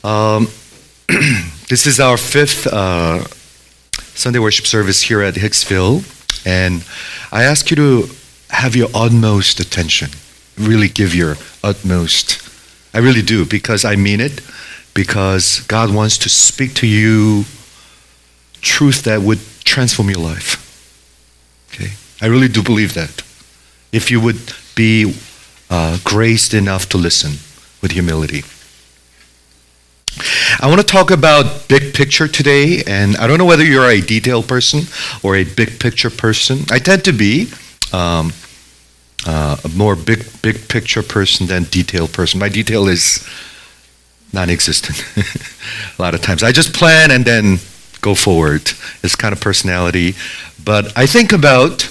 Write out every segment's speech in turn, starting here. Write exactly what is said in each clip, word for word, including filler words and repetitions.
Um, this is our fifth uh, Sunday worship service here at Hicksville, and I ask you to have your utmost attention. Really give your utmost. I really do, because I mean it, because God wants to speak to you truth that would transform your life. Okay? I really do believe that. If you would be uh, graced enough to listen with humility. I want to talk about big picture today, and I don't know whether you're a detail person or a big picture person. I tend to be um, uh, a more big big picture person than detail person. My detail is non-existent a lot of times. I just plan and then go forward. It's kind of personality. But I think about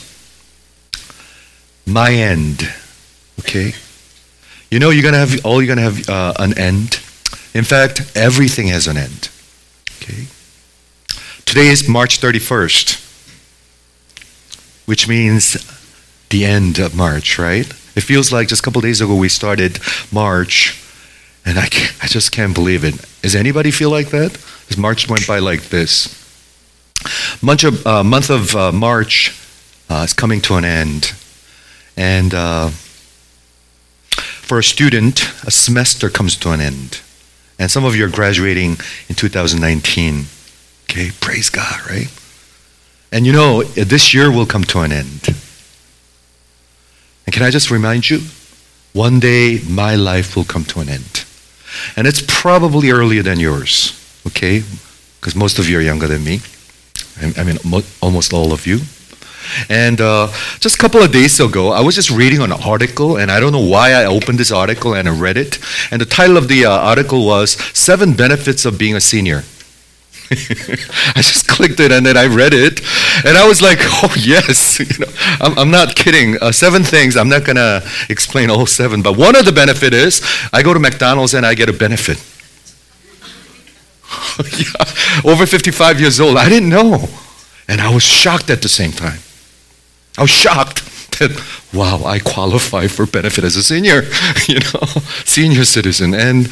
my end, okay? You know, you're going to have, all you're going to have uh, an end. In fact, everything has an end. Okay? Today is March thirty-first, which means the end of March, right? It feels like just a couple days ago we started March, and I, can't, I just can't believe it. Does anybody feel like that? Because March went by like this. Month of, uh, month of uh, March uh, is coming to an end. And uh, for a student, a semester comes to an end. And some of you are graduating in two thousand nineteen. Okay, praise God, right? And you know, this year will come to an end. And can I just remind you, one day my life will come to an end. And it's probably earlier than yours, okay? Because most of you are younger than me. I mean, almost all of you. And uh, just a couple of days ago, I was just reading an article, and I don't know why I opened this article and I read it. And the title of the uh, article was Seven Benefits of Being a Senior. I just clicked it and then I read it, and I was like, oh yes, you know, I'm, I'm not kidding. Uh, seven things, I'm not going to explain all seven, but one of the benefit is I go to McDonald's and I get a benefit. Yeah, over fifty-five years old, I didn't know. And I was shocked at the same time. I was shocked that, wow, I qualify for benefit as a senior, you know, senior citizen. And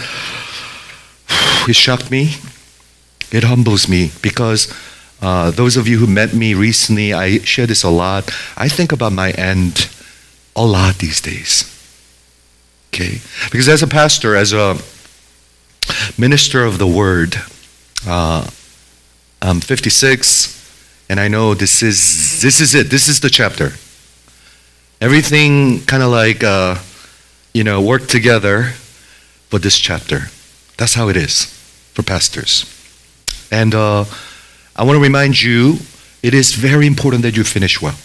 it shocked me. It humbles me because uh, those of you who met me recently, I share this a lot. I think about my end a lot these days. Okay? Because as a pastor, as a minister of the word, uh, I'm fifty-six, and I know this is this is it. This is the chapter. Everything kind of like, uh, you know, worked together for this chapter. That's how it is for pastors. And uh, I want to remind you, it is very important that you finish well.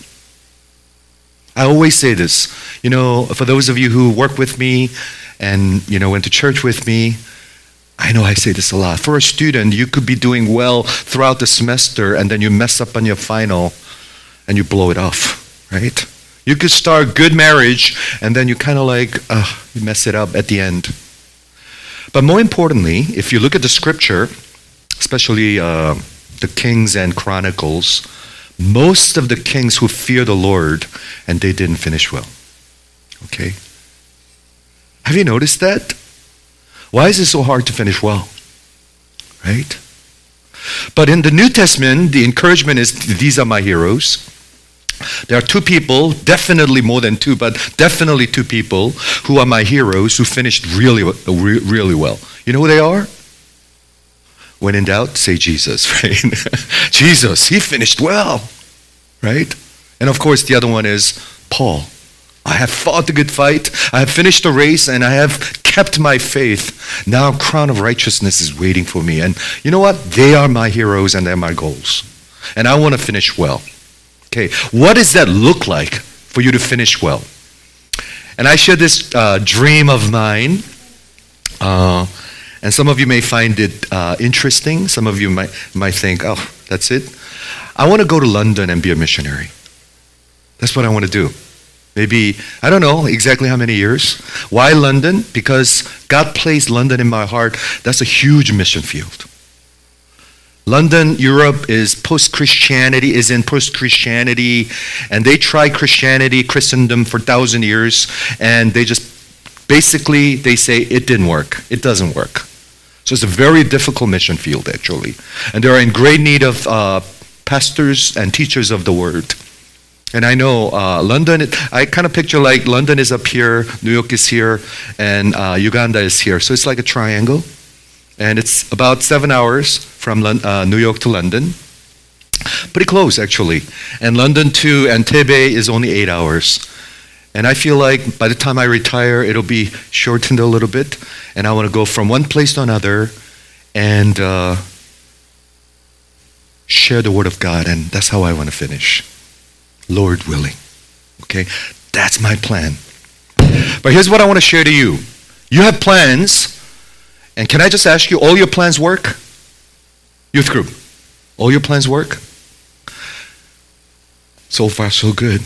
I always say this, you know, for those of you who work with me and, you know, went to church with me, I know I say this a lot. For a student, you could be doing well throughout the semester and then you mess up on your final and you blow it off, right? You could start a good marriage and then you kind of like, uh, you mess it up at the end. But more importantly, if you look at the scripture, especially uh, the Kings and Chronicles, most of the kings who fear the Lord, and they didn't finish well. Okay? Have you noticed that? Why is it so hard to finish well? Right? But in the New Testament, the encouragement is, these are my heroes. There are two people, definitely more than two, but definitely two people who are my heroes who finished really, really well. You know who they are? When in doubt, say Jesus, right? Jesus, he finished well, right? And of course, the other one is Paul. I have fought the good fight, I have finished the race, and I have kept my faith. Now a crown of righteousness is waiting for me. And you know what? They are my heroes and they're my goals. And I want to finish well. Okay, what does that look like for you to finish well? And I share this uh, dream of mine. Uh, And some of you may find it uh, interesting. Some of you might, might think, oh, that's it. I want to go to London and be a missionary. That's what I want to do. Maybe, I don't know exactly how many years. Why London? Because God placed London in my heart. That's a huge mission field. London, Europe is post-Christianity, is in post-Christianity. And they tried Christianity, Christendom for a thousand years. And they just, basically, they say it didn't work. It doesn't work. So it's a very difficult mission field, actually. And they are in great need of uh, pastors and teachers of the word. And I know uh, London, I kind of picture like London is up here, New York is here, and uh, Uganda is here. So it's like a triangle. And it's about seven hours from Lon- uh, New York to London. Pretty close, actually. And London to Entebbe is only eight hours. And I feel like by the time I retire, it'll be shortened a little bit. And I want to go from one place to another and uh, share the Word of God. And that's how I want to finish. Lord willing. Okay? That's my plan. But here's what I want to share to you. You have plans. And can I just ask you, all your plans work? Youth group, all your plans work? So far, so good.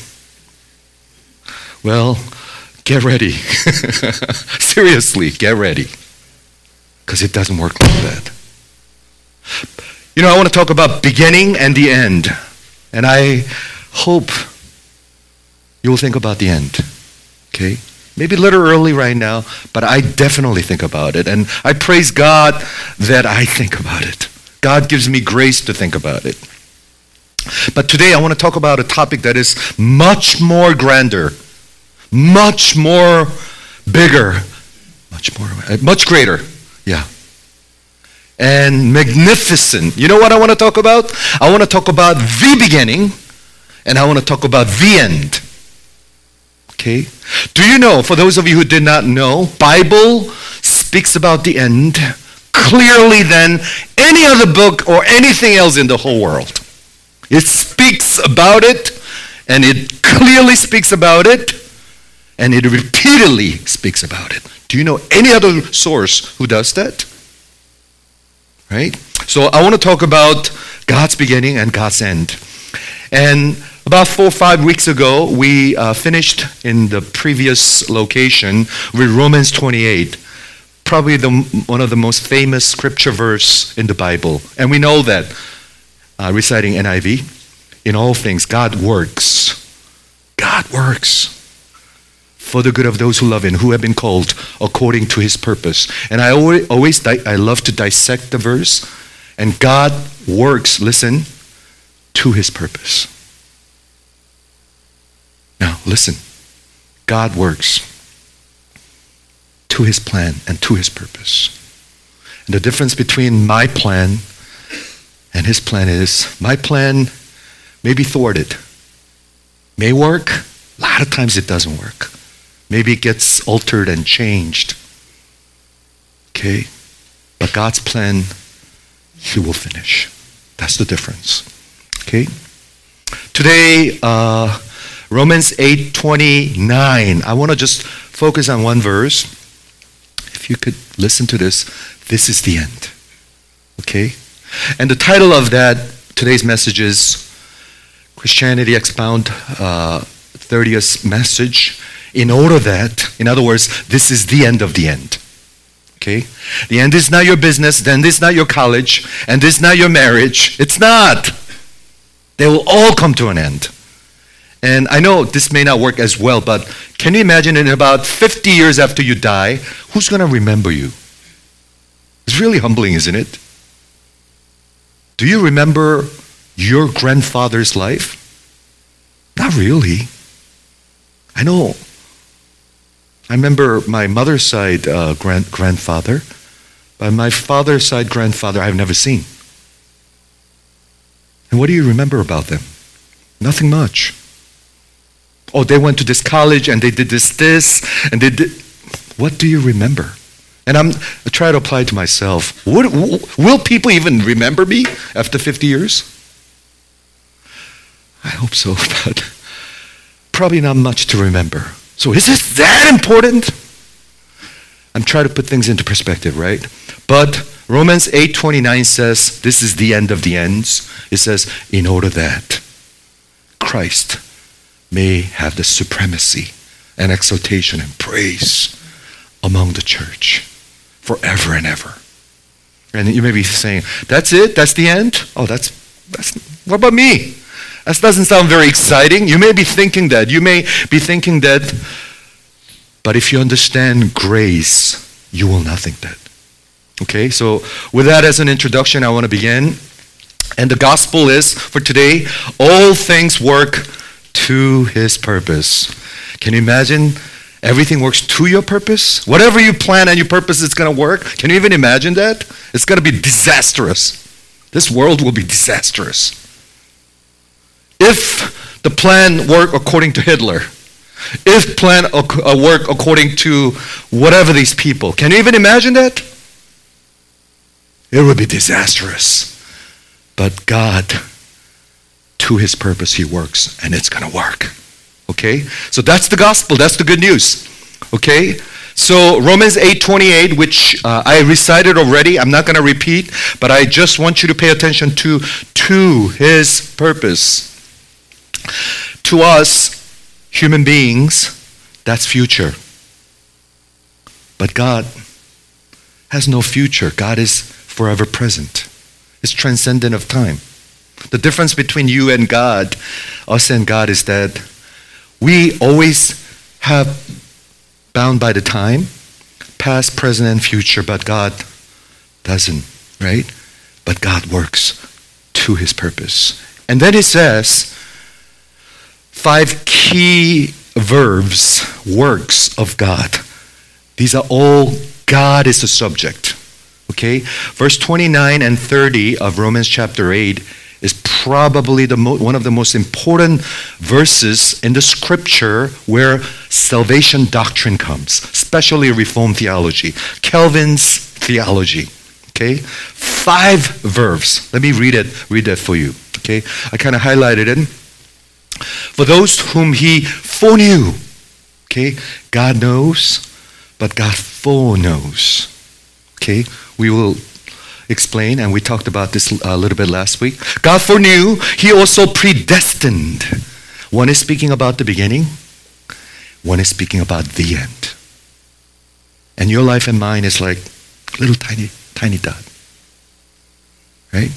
Well, get ready. Seriously, get ready. Because it doesn't work like that. You know, I want to talk about beginning and the end. And I hope you will think about the end. Okay? Maybe a little early right now, but I definitely think about it. And I praise God that I think about it. God gives me grace to think about it. But today I want to talk about a topic that is much more grander, much more bigger, much more, much greater, yeah, and magnificent. You know what I want to talk about? I want to talk about the beginning, and I want to talk about the end. Okay? Do you know, for those of you who did not know, Bible speaks about the end clearly than any other book or anything else in the whole world. It speaks about it, and it clearly speaks about it, and it repeatedly speaks about it. Do you know any other source who does that? Right? So I want to talk about God's beginning and God's end. And about four or five weeks ago, we uh, finished in the previous location with Romans twenty-eight, probably the, one of the most famous scripture verse in the Bible. And we know that, uh, reciting N I V, in all things, God works. God works for the good of those who love Him, who have been called according to His purpose. And I always, always di- I love to dissect the verse. And God works, listen, to His purpose. Now, listen. God works to His plan and to His purpose. And the difference between my plan and His plan is, my plan may be thwarted. May work. A lot of times it doesn't work. Maybe it gets altered and changed. Okay? But God's plan, He will finish. That's the difference. Okay? Today, uh, Romans eight twenty-nine. I want to just focus on one verse. If you could listen to this, this is the end. Okay? And the title of that, today's message is Christianity Expound uh, thirtieth Message. In order that, in other words, this is the end of the end. Okay? The end is not your business, the end is not your college, and this is not your marriage. It's not. They will all come to an end. And I know this may not work as well, but can you imagine in about fifty years after you die, who's going to remember you? It's really humbling, isn't it? Do you remember your grandfather's life? Not really. I know. I remember my mother's side uh, grand- grandfather, but my father's side grandfather I've never seen. And what do you remember about them? Nothing much. Oh, they went to this college and they did this, this, and they did. What do you remember? And I'm I try to apply to myself. What, will people even remember me after fifty years? I hope so, but probably not much to remember. So is this that important? I'm trying to put things into perspective, right? But Romans eight twenty-nine says, this is the end of the ends. It says, in order that Christ may have the supremacy and exaltation and praise among the church forever and ever. And you may be saying, that's it? That's the end? Oh, that's, that's what about me? That doesn't sound very exciting. You may be thinking that. You may be thinking that. But if you understand grace, you will not think that. Okay, so with that as an introduction, I want to begin. And the gospel is, for today, all things work to his purpose. Can you imagine? Everything works to your purpose. Whatever you plan and your purpose is going to work. Can you even imagine that? It's going to be disastrous. This world will be disastrous. If the plan work according to Hitler, if plan uh, work according to whatever these people, can you even imagine that? It would be disastrous. But God, to his purpose, he works, and it's going to work. Okay? So that's the gospel. That's the good news. Okay? So Romans eight twenty-eight, which uh, I recited already. I'm not going to repeat, but I just want you to pay attention to, to his purpose. To us, human beings, that's future. But God has no future. God is forever present. It's transcendent of time. The difference between you and God, us and God, is that we always have bound by the time, past, present, and future, but God doesn't, right? But God works to his purpose. And then it says, five key verbs, works of God. These are all, God is the subject. Okay? Verse twenty-nine and thirty of Romans chapter eight is probably the mo- one of the most important verses in the scripture where salvation doctrine comes, especially Reformed theology, Calvin's theology. Okay? Five verbs. Let me read it, read that for you. Okay? I kind of highlighted it. For those whom he foreknew, okay, God knows, but God foreknows. Okay, we will explain, and we talked about this a little bit last week. God foreknew, he also predestined. One is speaking about the beginning, one is speaking about the end. And your life and mine is like a little tiny, tiny dot. Right?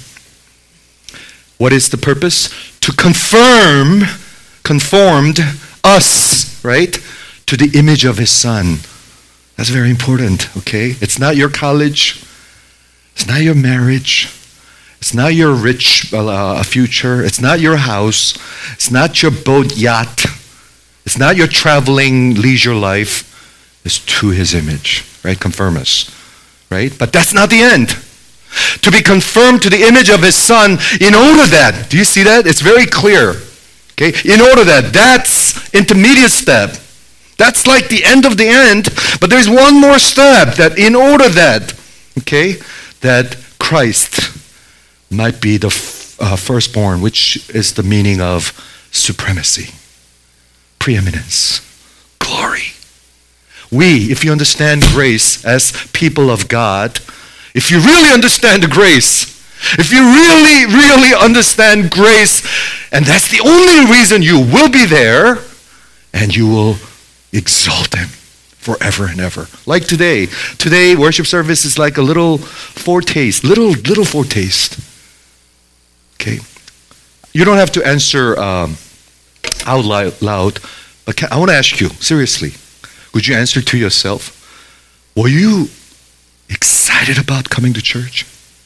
What is the purpose? To confirm, conformed us, right, to the image of his son. That's very important, okay? It's not your college. It's not your marriage. It's not your rich uh, future. It's not your house. It's not your boat yacht. It's not your traveling leisure life. It's to his image, right? Confirm us, right? But that's not the end. To be confirmed to the image of his son, in order that, do you see that? It's very clear. Okay? In order that, that's intermediate step. That's like the end of the end, but there's one more step, that in order that, okay, that Christ might be the f- uh, firstborn, which is the meaning of supremacy, preeminence, glory. We, if you understand grace as people of God, if you really understand the grace, if you really, really understand grace, and that's the only reason you will be there, and you will exalt him forever and ever. Like today. Today, worship service is like a little foretaste, little, little foretaste. Okay? You don't have to answer um, out loud, but can, I want to ask you, seriously, would you answer to yourself, were you excited about coming to church?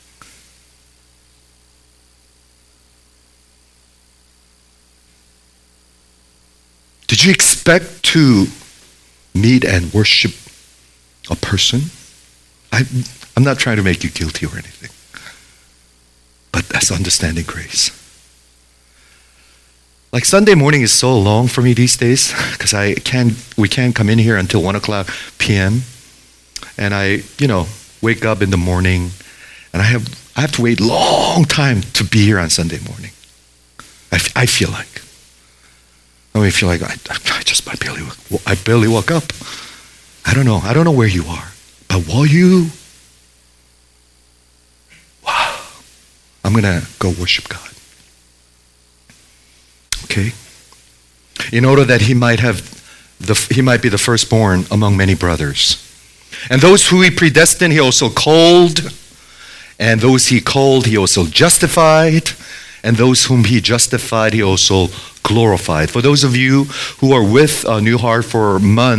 Did you expect to meet and worship a person? I, I'm not trying to make you guilty or anything, but that's understanding grace. Like Sunday morning is so long for me these days because I can't. We can't come in here until one o'clock p.m. And I, you know, wake up in the morning, and I have I have to wait long time to be here on Sunday morning. I, f- I feel like. I mean, I feel like I, I just I barely I barely woke up. I don't know. I don't know where you are, but while you, wow, I'm gonna go worship God. Okay, in order that he might have the he might be the firstborn among many brothers. And those who he predestined, he also called. And those he called, he also justified. And those whom he justified, he also glorified. For those of you who are with uh, New Heart for a month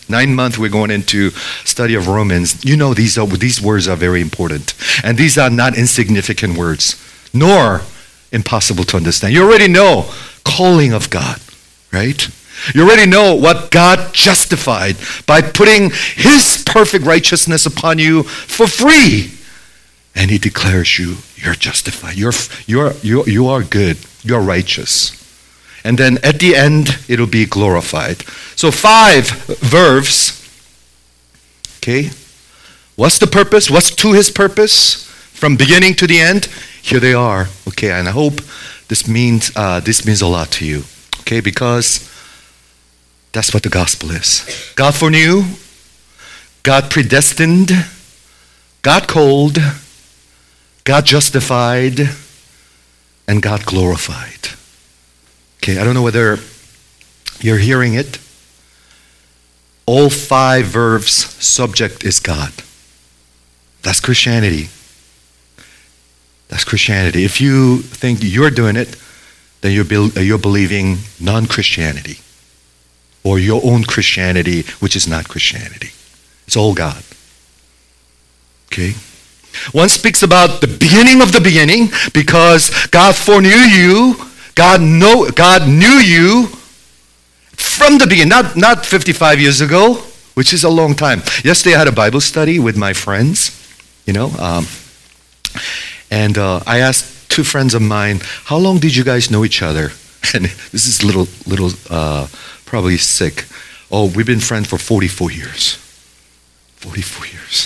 nine months we're going into study of Romans. You know these are these words are very important. And these are not insignificant words, nor impossible to understand. You already know calling of God, right? You already know what God justified by putting his perfect righteousness upon you for free. And he declares you, you're justified. You're, you're, you you are good. You're righteous. And then at the end, it'll be glorified. So five verbs. Okay. What's the purpose? What's to his purpose? From beginning to the end? Here they are. Okay, and I hope this means uh, this means a lot to you. Okay, because that's what the gospel is. God foreknew, God predestined, God called, God justified, and God glorified. Okay, I don't know whether you're hearing it. All five verbs, subject is God. That's Christianity. That's Christianity. If you think you're doing it, then you're, be- you're believing non-Christianity. Or your own Christianity, which is not Christianity. It's all God. Okay? One speaks about the beginning of the beginning because God foreknew you. God know, God knew you from the beginning, not, not fifty-five years ago, which is a long time. Yesterday I had a Bible study with my friends, you know, um, and uh, I asked two friends of mine, how long did you guys know each other? And this is little, little, uh, probably sick. Oh, we've been friends for forty-four years. forty-four years.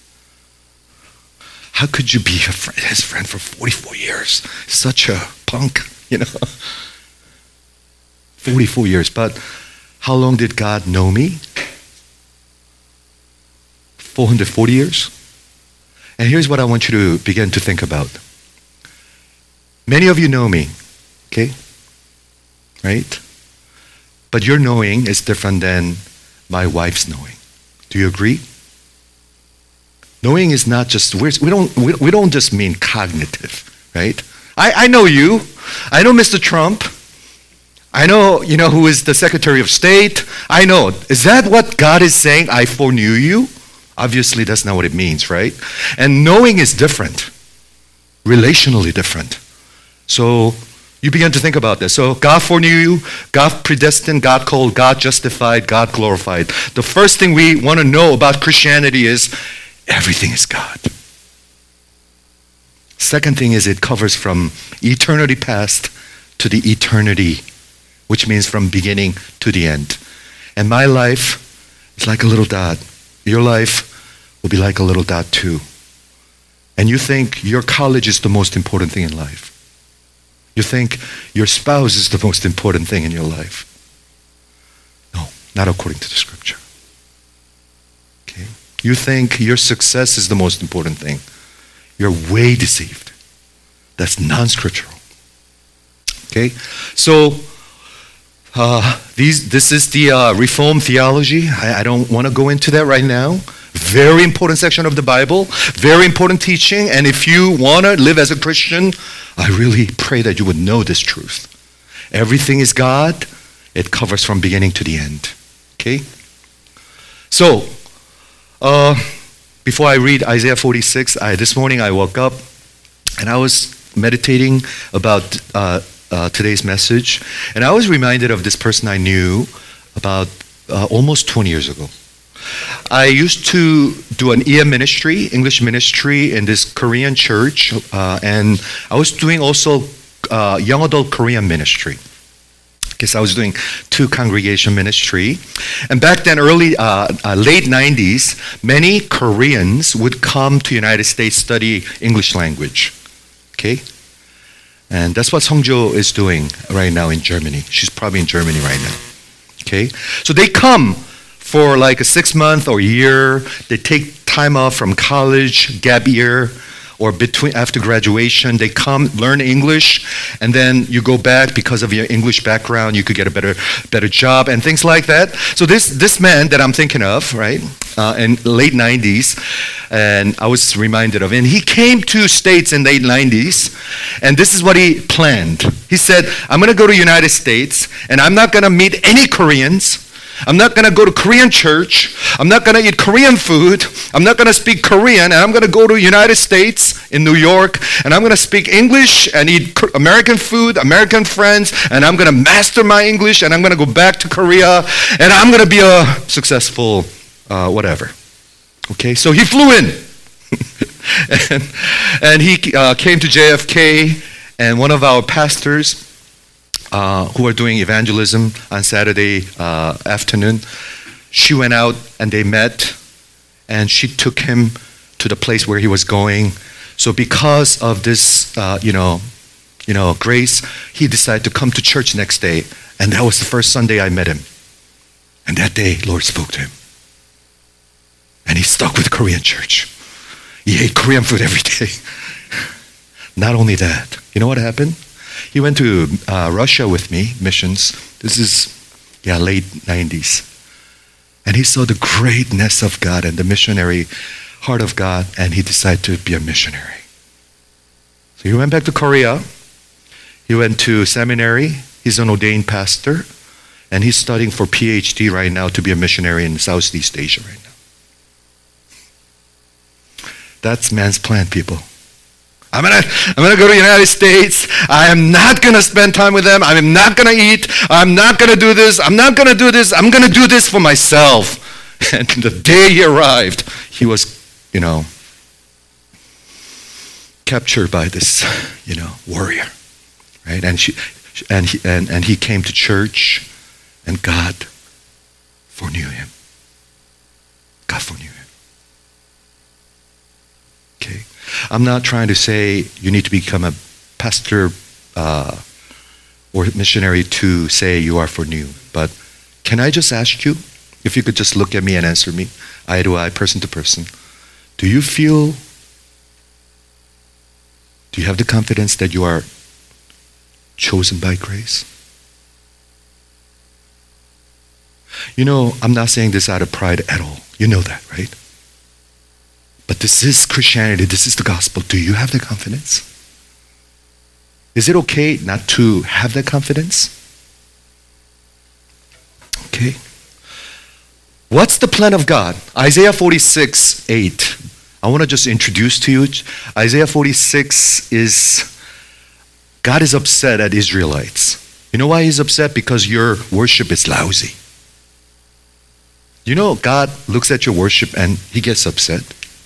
How could you be a friend, his friend for forty-four years? Such a punk, you know. forty-four years. But how long did God know me? four hundred forty years. And here's what I want you to begin to think about. Many of you know me, okay? Right? But your knowing is different than my wife's knowing. Do you agree? Knowing is not just, we're, we don't we, we don't just mean cognitive, right? I, I know you. I know Mister Trump. I know, you know, who is the Secretary of State. I know. Is that what God is saying? I foreknew you? Obviously, that's not what it means, right? And knowing is different, relationally different. So you begin to think about this. So God foreknew you, God predestined, God called, God justified, God glorified. The first thing we want to know about Christianity is everything is God. Second thing is it covers from eternity past to the eternity, which means from beginning to the end. And my life is like a little dot. Your life will be like a little dot too. And you think your college is the most important thing in life. You think your spouse is the most important thing in your life. No, not according to the scripture. Okay? You think your success is the most important thing. You're way deceived. That's non-scriptural. Okay? So, uh, these, this is the uh, Reformed theology. I, I don't want to go into that right now. Very important section of the Bible. Very important teaching. And if you want to live as a Christian, I really pray that you would know this truth. Everything is God. It covers from beginning to the end. Okay? So, uh, before I read Isaiah forty-six, I, this morning I woke up and I was meditating about uh, uh, today's message. And I was reminded of this person I knew about uh, almost twenty years ago. I used to do an E M ministry, English ministry in this Korean church, uh, and I was doing also uh, young adult Korean ministry. Because I was doing two congregation ministry. And back then, early, uh, uh, late nineties, many Koreans would come to United States study English language. Okay? And that's what Songjo is doing right now in Germany. She's probably in Germany right now. Okay? So they come for like a six month or a year. They take time off from college, gap year, or between after graduation. They come, learn English, and then you go back because of your English background. You could get a better better job and things like that. So this this man that I'm thinking of, right, uh, in late nineties, and I was reminded of, and he came to States in late nineties, and this is what he planned. He said, I'm going to go to United States, and I'm not going to meet any Koreans. I'm not going to go to Korean church. I'm not going to eat Korean food. I'm not going to speak Korean. And I'm going to go to United States in New York. And I'm going to speak English and eat American food, American friends. And I'm going to master my English. And I'm going to go back to Korea. And I'm going to be a successful uh, whatever. Okay, so he flew in. and, and he uh, came to J F K. And one of our pastors Uh, who are doing evangelism on Saturday uh, afternoon, she went out and they met, and she took him to the place where he was going. So because of this, uh, you know, you know, grace, he decided to come to church next day, and that was the first Sunday I met him. And that day, Lord spoke to him, and he stuck with the Korean church. He ate Korean food every day. Not only that, you know what happened? He went to uh, Russia with me, missions. This is, yeah, late nineties. And he saw the greatness of God and the missionary heart of God, and he decided to be a missionary. So he went back to Korea. He went to seminary. He's an ordained pastor, and he's studying for P H D right now to be a missionary in Southeast Asia right now. That's man's plan, people. I'm gonna, I'm gonna go to the United States. I am not gonna spend time with them. I'm not gonna eat. I'm not gonna do this. I'm not gonna do this. I'm gonna do this for myself. And the day he arrived, he was, you know, captured by this, you know, warrior, right? And she, and he, and and he came to church, and God foreknew him. God foreknew him. Okay. I'm not trying to say you need to become a pastor uh, or missionary to say you are foreknew. But can I just ask you, if you could just look at me and answer me, eye to eye, person to person, do you feel, do you have the confidence that you are chosen by grace? You know, I'm not saying this out of pride at all. You know that, right? But this is Christianity. This is the gospel. Do you have that confidence? Is it okay not to have that confidence? Okay. What's the plan of God? Isaiah forty-six, eight. I want to just introduce to you. Isaiah forty-six is, God is upset at Israelites. You know why he's upset? Because your worship is lousy. You know, God looks at your worship and he gets upset.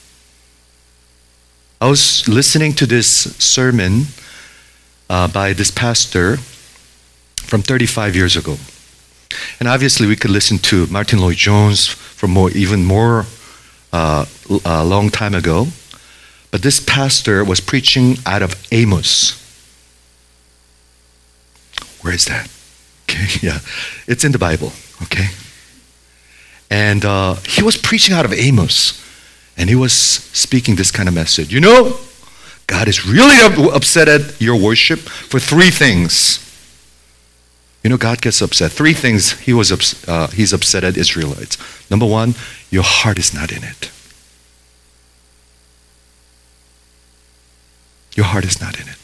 I was listening to this sermon uh, by this pastor from thirty-five years ago. And obviously we could listen to Martin Lloyd-Jones from more, even more uh, a long time ago. But this pastor was preaching out of Amos. Where is that? Okay, yeah. It's in the Bible, okay? And uh, he was preaching out of Amos. And he was speaking this kind of message. You know, God is really upset at your worship for three things. You know, God gets upset. Three things he was ups- uh, he's upset at Israelites. Number one, your heart is not in it. Your heart is not in it.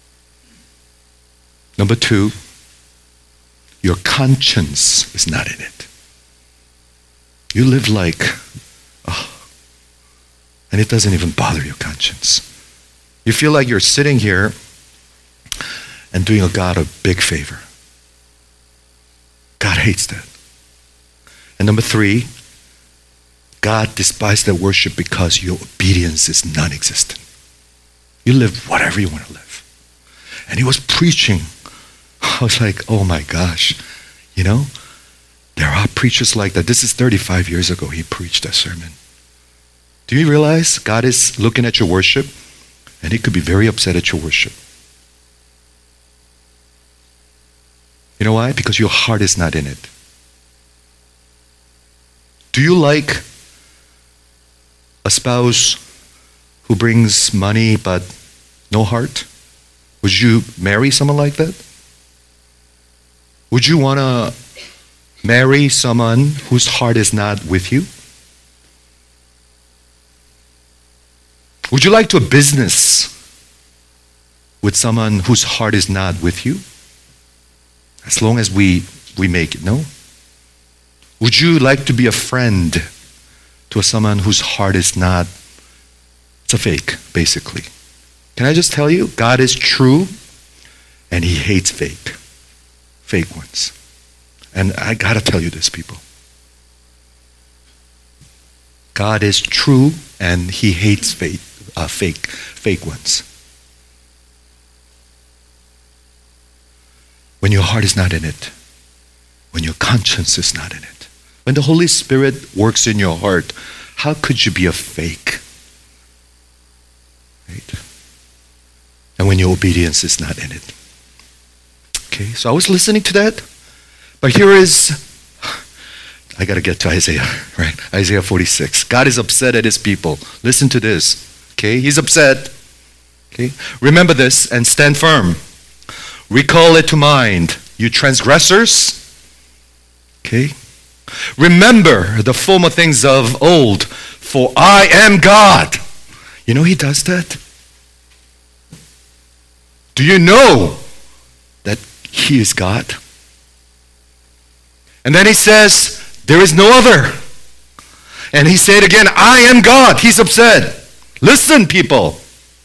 Number two, your conscience is not in it. You live like, oh, and it doesn't even bother your conscience. You feel like you're sitting here and doing a God a big favor. God hates that. And number three, God despises that worship because your obedience is non-existent. You live whatever you want to live. And he was preaching. I was like, oh my gosh. You know, there are preachers like that. This is thirty-five years ago he preached that sermon. Do you realize God is looking at your worship and he could be very upset at your worship? You know why? Because your heart is not in it. Do you like a spouse who brings money but no heart? Would you marry someone like that? Would you want to marry someone whose heart is not with you? Would you like to do a business with someone whose heart is not with you? As long as we, we make it, no? Would you like to be a friend to someone whose heart is not, it's a fake, basically? Can I just tell you, God is true and he hates fake, fake ones. And I gotta tell you this, people. God is true and he hates fake, uh, fake, fake ones. When your heart is not in it, when your conscience is not in it, when the Holy Spirit works in your heart, how could you be a fake? Right? And when your obedience is not in it. Okay, so I was listening to that, but here is, I got to get to Isaiah, right? Isaiah forty-six. God is upset at his people. Listen to this, okay? He's upset. Okay? Remember this and stand firm. Recall it to mind, you transgressors. Okay? Remember the former things of old, for I am God. You know he does that? Do you know that he is God? And then he says, there is no other. And he said again, I am God. He's upset. Listen, people.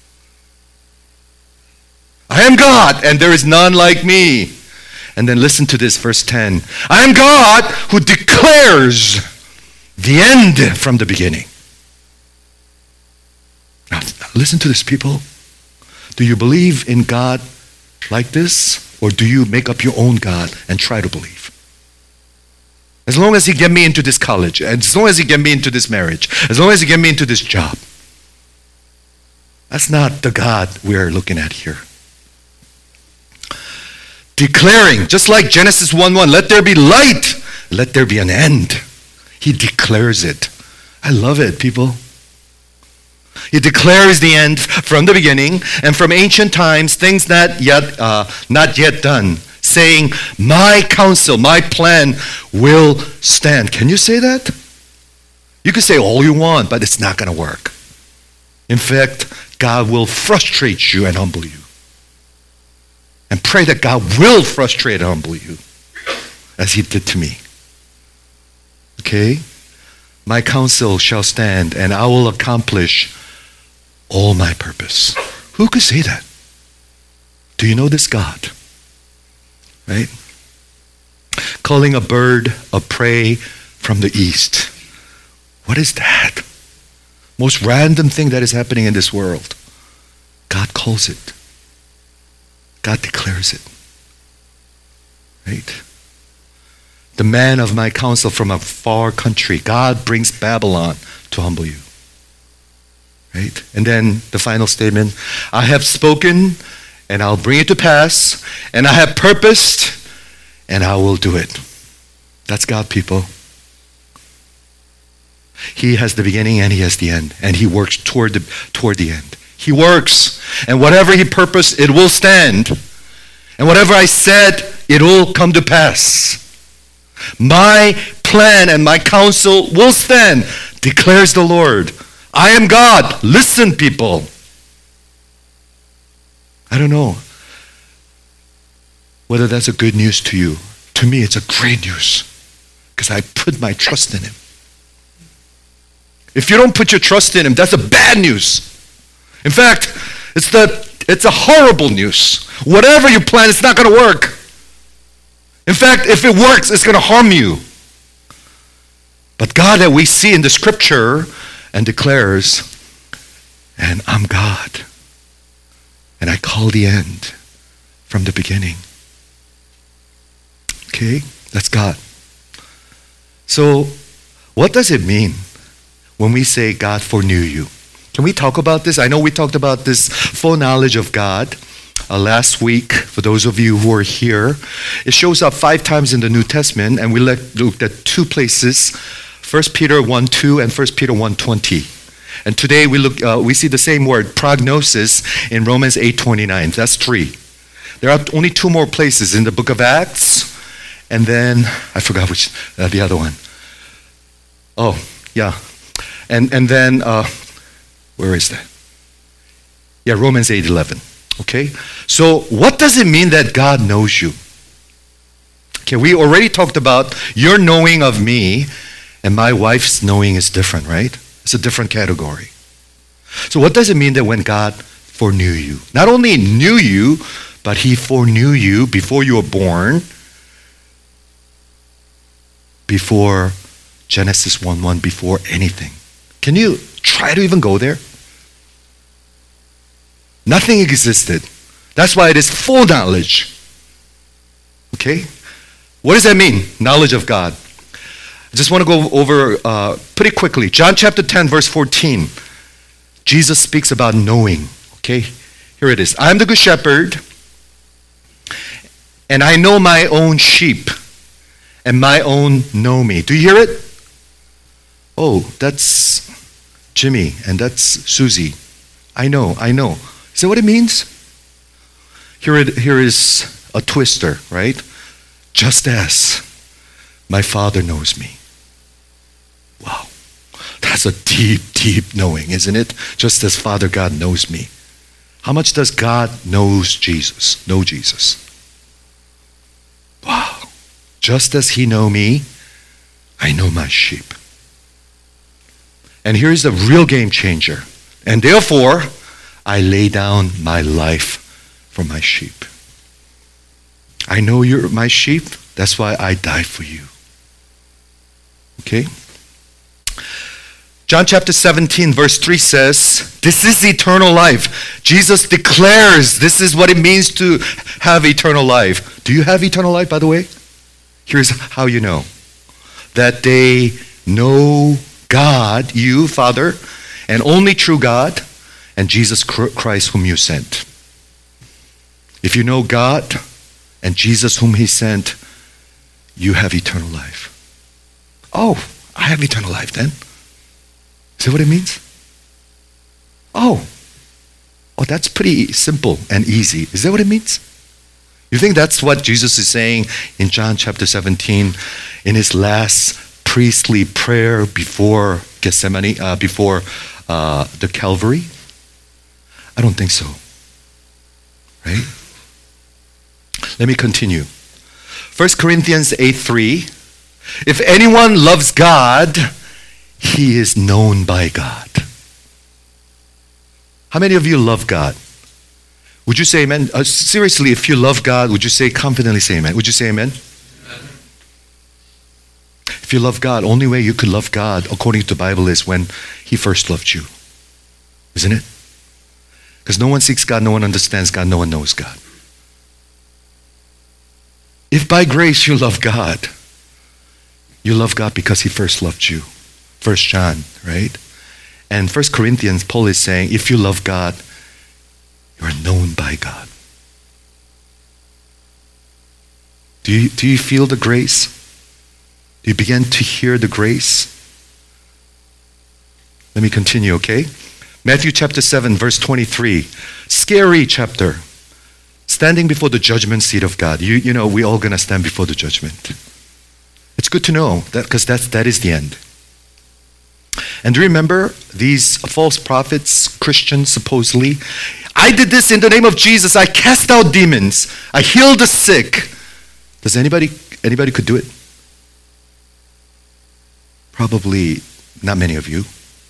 I am God, and there is none like me. And then listen to this, verse ten. I am God who declares the end from the beginning. Now, listen to this, people. Do you believe in God like this, or do you make up your own God and try to believe? As long as he get me into this college, as long as he get me into this marriage, as long as he get me into this job. That's not the God we're looking at here. Declaring, just like Genesis one one, let there be light, let there be an end. He declares it. I love it, people. He declares the end from the beginning and from ancient times, things not yet, uh, not yet done, saying, my counsel, my plan will stand. Can you say that? You can say all you want, but it's not going to work. In fact, God will frustrate you and humble you. And pray that God will frustrate and humble you, as he did to me. Okay? My counsel shall stand, and I will accomplish all my purpose. Who could say that? Do you know this God? Right? Calling a bird a prey from the east. What is that? Most random thing that is happening in this world. God calls it. God declares it. Right? The man of my counsel from a far country. God brings Babylon to humble you. Right? And then the final statement, I have spoken and I'll bring it to pass, and I have purposed and I will do it. That's God, people. He has the beginning and he has the end, and he works toward the toward the end. He works, and whatever he purposed, it will stand. And whatever I said, it will come to pass. My plan and my counsel will stand, declares the Lord. I am God. Listen, people. I don't know whether that's a good news to you. To me, it's a great news because I put my trust in him. If you don't put your trust in him, that's a bad news. In fact, it's the it's a horrible news. Whatever you plan, it's not going to work. In fact, if it works, it's going to harm you. But God that we see in the scripture and declares, and I'm God. And I call the end from the beginning. Okay? That's God. So, what does it mean when we say God foreknew you? Can we talk about this? I know we talked about this foreknowledge of God uh, last week. For those of you who are here, it shows up five times in the New Testament, and we looked at two places, First Peter one two and First Peter one twenty. And today we look, uh, we see the same word, prognosis, in Romans eight twenty-nine. That's three. There are only two more places in the book of Acts, and then I forgot which uh, the other one. Oh, yeah, and and then. Uh, Where is that? Yeah, Romans eight eleven. Okay? So what does it mean that God knows you? Okay, we already talked about your knowing of me and my wife's knowing is different, right? It's a different category. So what does it mean that when God foreknew you? Not only knew you, but he foreknew you before you were born, before Genesis one one, before anything. Can you try to even go there? Nothing existed. That's why it is full knowledge. Okay? What does that mean? Knowledge of God. I just want to go over uh, pretty quickly. John chapter ten, verse fourteen. Jesus speaks about knowing. Okay? Here it is. I am the good shepherd, and I know my own sheep, and my own know me. Do you hear it? Oh, that's Jimmy, and that's Susie. I know, I know. Is that what it means? Here, it, here is a twister, right? Just as my Father knows me. Wow. That's a deep, deep knowing, isn't it? Just as Father God knows me. How much does God knows Jesus, know Jesus? Wow. Just as he know me, I know my sheep. And here's the real game changer. And therefore, I lay down my life for my sheep. I know you're my sheep. That's why I die for you. Okay? John chapter seventeen, verse three says, this is eternal life. Jesus declares this is what it means to have eternal life. Do you have eternal life, by the way? Here's how you know. That they know God, you, Father, and only true God, and Jesus Christ whom you sent. If you know God and Jesus whom he sent, you have eternal life. Oh, I have eternal life then. Is that what it means? Oh, oh, that's pretty simple and easy. Is that what it means? You think that's what Jesus is saying in John chapter seventeen in his last priestly prayer before Gethsemane, uh, before uh, the Calvary? I don't think so. Right? Let me continue. First Corinthians eight three. If anyone loves God, he is known by God. How many of you love God? Would you say amen? Uh, seriously, if you love God, would you say confidently say amen? Would you say amen? Amen? If you love God, only way you could love God according to the Bible is when he first loved you. Isn't it? Because no one seeks God, no one understands God, no one knows God. If by grace you love God, you love God because he first loved you. First John, right? And First Corinthians, Paul is saying, if you love God, you are known by God. Do you, do you feel the grace? Do you begin to hear the grace? Let me continue, okay? Matthew chapter seven, verse twenty-three. Scary chapter. Standing before the judgment seat of God. You, you know, we're all going to stand before the judgment. It's good to know that because that's, that is the end. And do you remember these false prophets, Christians supposedly? I did this in the name of Jesus. I cast out demons. I healed the sick. Does anybody, anybody could do it? Probably not many of you.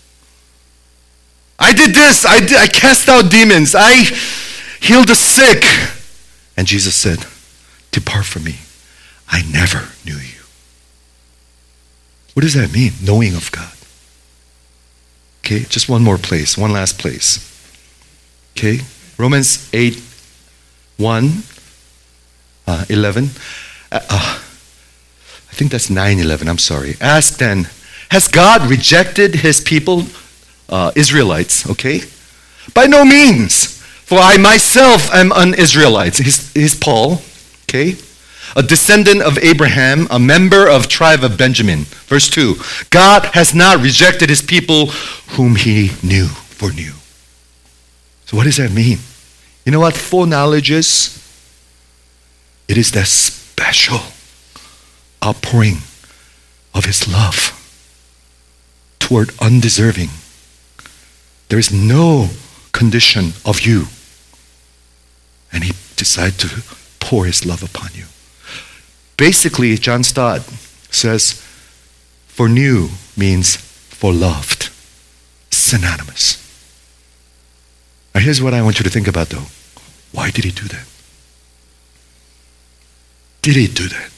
I did this. I, did, I cast out demons. I healed the sick. And Jesus said, depart from me. I never knew you. What does that mean? Knowing of God. Okay, just one more place, one last place. Okay, Romans eight, one, uh, eleven. Uh, uh, I think that's nine eleven, I'm sorry. Ask then, has God rejected his people, uh, Israelites, okay? By no means, for I myself am an Israelite. He's, he's Paul, okay? A descendant of Abraham, a member of tribe of Benjamin. Verse two, God has not rejected his people whom he knew, foreknew. So what does that mean? You know what foreknowledge is? It is that special outpouring of his love toward undeserving. There is no condition of you. And he decided to pour his love upon you. Basically, John Stott says, for new means for loved. Synonymous. Now here's what I want you to think about though. Why did he do that? Did he do that?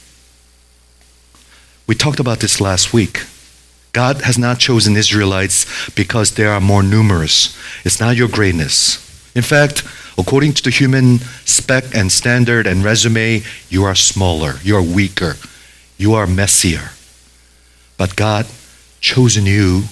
We talked about this last week. God has not chosen Israelites because they are more numerous. It's not your greatness. In fact, according to the human spec and standard and resume, you are smaller, you are weaker, you are messier. But God chosen you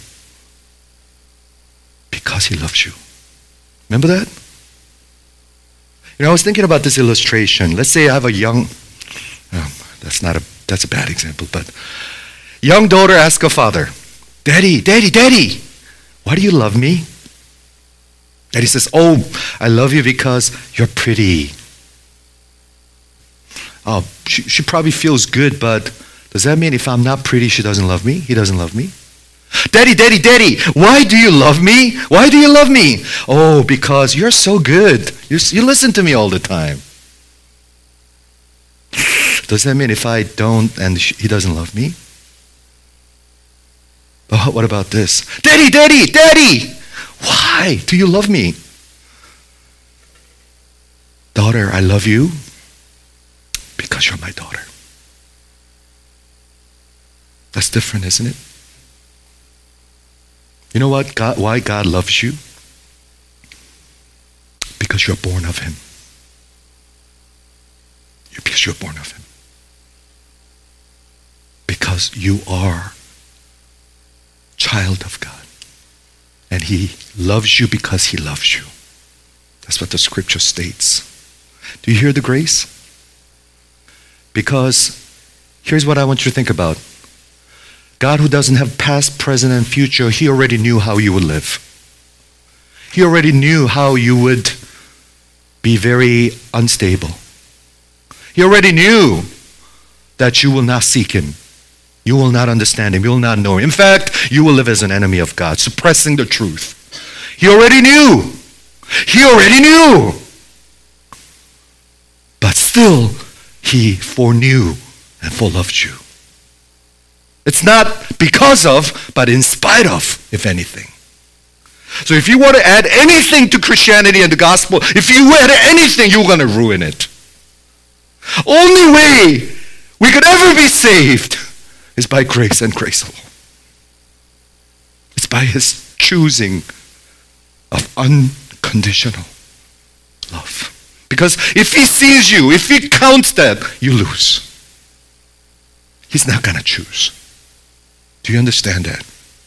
because he loves you. Remember that? You know, I was thinking about this illustration. Let's say I have a young, oh, that's not a, that's a bad example, but young daughter asks her father, Daddy, Daddy, Daddy, why do you love me? Daddy says, oh, I love you because you're pretty. Oh, she, she probably feels good, but does that mean if I'm not pretty, she doesn't love me? He doesn't love me? Daddy, Daddy, Daddy, why do you love me? Why do you love me? Oh, because you're so good. You, you listen to me all the time. Does that mean if I don't and she, he doesn't love me? Oh, what about this? Daddy, Daddy, Daddy, why do you love me? Daughter, I love you because you're my daughter. That's different, isn't it? You know what? God, why God loves you? Because you're born of him. Because you're born of him. Because you are child of God. And he loves you because he loves you. That's what the scripture states. Do you hear the grace? Because here's what I want you to think about. God, who doesn't have past, present, and future, he already knew how you would live. He already knew how you would be very unstable. He already knew that you will not seek him. You will not understand him. You will not know him. In fact, you will live as an enemy of God, suppressing the truth. He already knew. He already knew. But still, he foreknew and foreloved you. It's not because of, but in spite of, if anything. So if you want to add anything to Christianity and the gospel, if you add anything, you're going to ruin it. Only way we could ever be saved is by grace and grace alone. It's by his choosing of unconditional love. Because if he sees you, if he counts that, you lose. He's not going to choose. Do you understand that?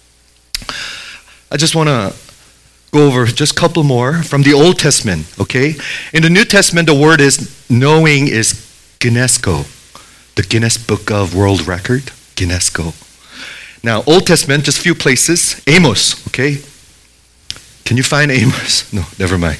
I just want to go over just a couple more from the Old Testament, okay? In the New Testament, the word is knowing is Ginesko, the Guinness Book of World Record, Ginesko. Now, Old Testament, just a few places. Amos, okay? Can you find Amos? No, never mind.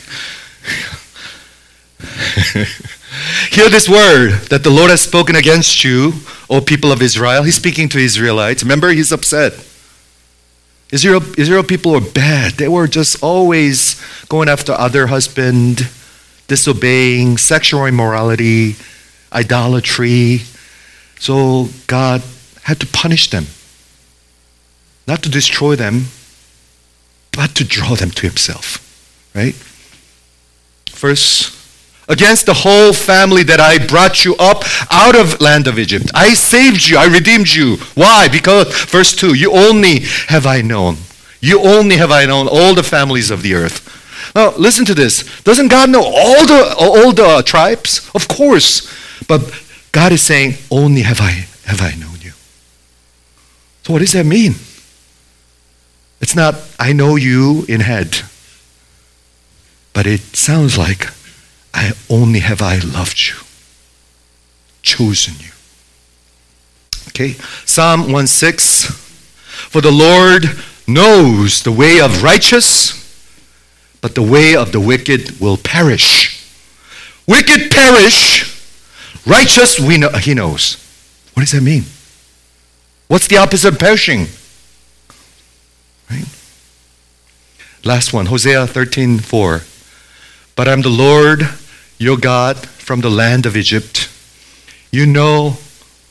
Hear this word that the Lord has spoken against you, O people of Israel. He's speaking to Israelites. Remember, he's upset. Israel, Israel people were bad. They were just always going after other husband, disobeying, sexual immorality, idolatry. So God had to punish them. Not to destroy them, but to draw them to himself. Right? First, against the whole family that I brought you up out of land of Egypt. I saved you. I redeemed you. Why? Because, verse two, you only have I known. You only have I known all the families of the earth. Now, listen to this. Doesn't God know all the all the uh, tribes? Of course. But God is saying, only have I have I known you. So what does that mean? It's not, I know you in head. But it sounds like, I only have I loved you, chosen you. Okay, Psalm one six. For the Lord knows the way of righteous, but the way of the wicked will perish. Wicked perish, righteous we know, he knows. What does that mean? What's the opposite of perishing? Right? Last one, Hosea thirteen four. But I'm the Lord, your God, from the land of Egypt. You know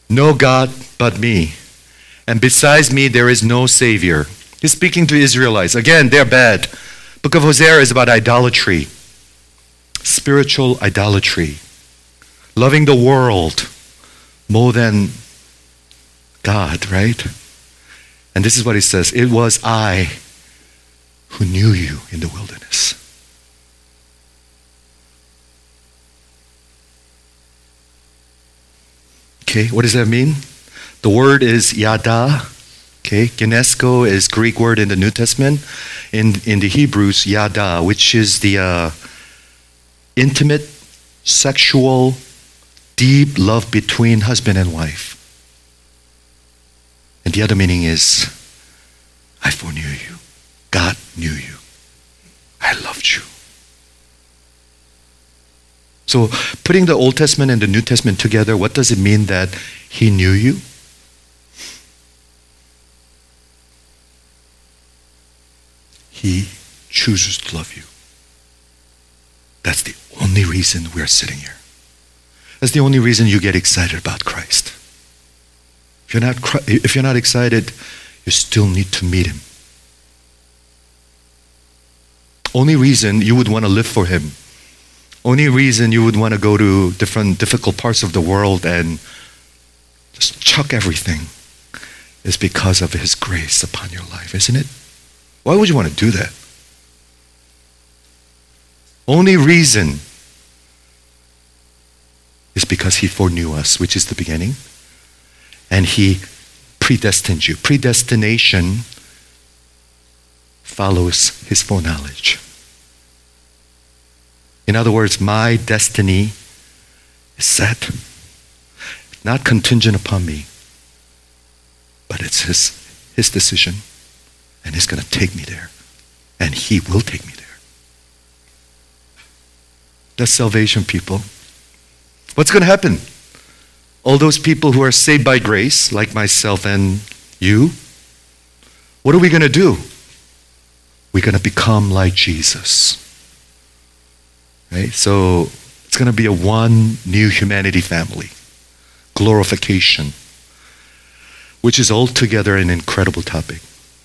No God but me. And besides me, there is no Savior. He's speaking to Israelites. Again, they're bad. Book of Hosea is about idolatry. Spiritual idolatry. Loving the world more than God, right? And this is what he says. It was I who knew you in the wilderness. Okay, what does that mean? The word is yada. Okay, Genesko is Greek word in the New Testament. In in the Hebrews, yada, which is the uh, intimate, sexual, deep love between husband and wife. And the other meaning is, I foreknew you. God knew you. I loved you. So putting the Old Testament and the New Testament together, what does it mean that he knew you? He chooses to love you. That's the only reason we're sitting here. That's the only reason you get excited about Christ. If you're not, if you're not excited, you still need to meet him. Only reason you would want to live for him. Only reason you would want to go to different difficult parts of the world and just chuck everything is because of his grace upon your life, isn't it? Why would you want to do that? Only reason is because he foreknew us, which is the beginning, and he predestined you. Predestination follows his foreknowledge. In other words, my destiny is set, not contingent upon me, but it's his, his decision, and he's going to take me there, and he will take me there. That's salvation, people. What's going to happen? All those people who are saved by grace, like myself and you, what are we going to do? We're going to become like Jesus. Right? So it's going to be a one new humanity family. Glorification. Which is altogether an incredible topic.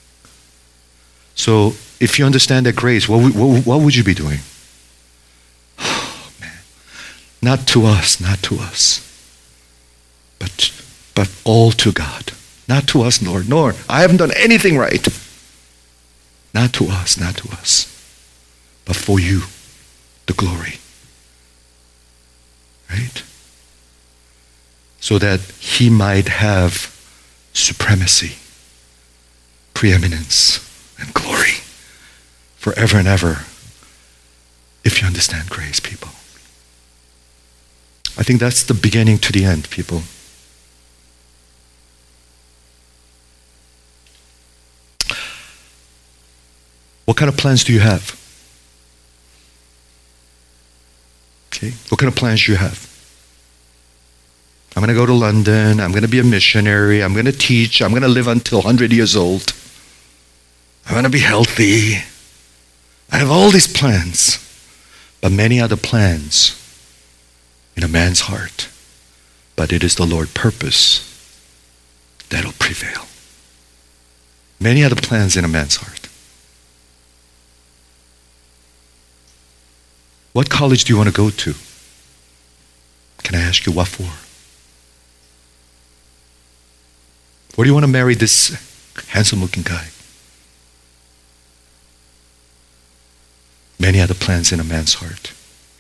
So if you understand that grace, what, what, what would you be doing? Oh, man. Not to us, not to us. But, but all to God. Not to us, Lord. Nor, I haven't done anything right. Not to us, not to us. But for you, the glory. Right? So that he might have supremacy, preeminence, and glory forever and ever, if you understand grace, people. I think that's the beginning to the end, people. What kind of plans do you have? Okay, what kind of plans do you have? I'm going to go to London. I'm going to be a missionary. I'm going to teach. I'm going to live until one hundred years old. I'm going to be healthy. I have all these plans. But many other plans in a man's heart. But it is the Lord's purpose that will prevail. Many other plans in a man's heart. What college do you want to go to? Can I ask you what for? Or do you want to marry this handsome-looking guy? Many other plans in a man's heart.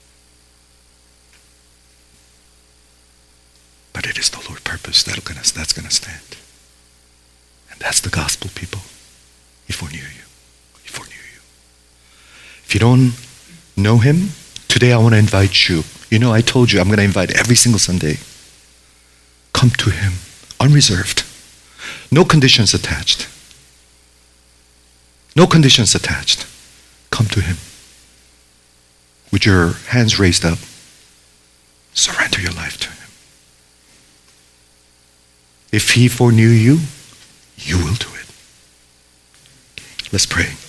But it is the Lord's purpose that'll gonna, that's going to stand. And that's the gospel, people. He foreknew you. He foreknew you. If you don't know him, today I want to invite you. You know, I told you I'm going to invite every single Sunday. Come to him, unreserved. No conditions attached. No conditions attached. Come to him. With your hands raised up, surrender your life to him. If he foreknew you, you will do it. Let's pray.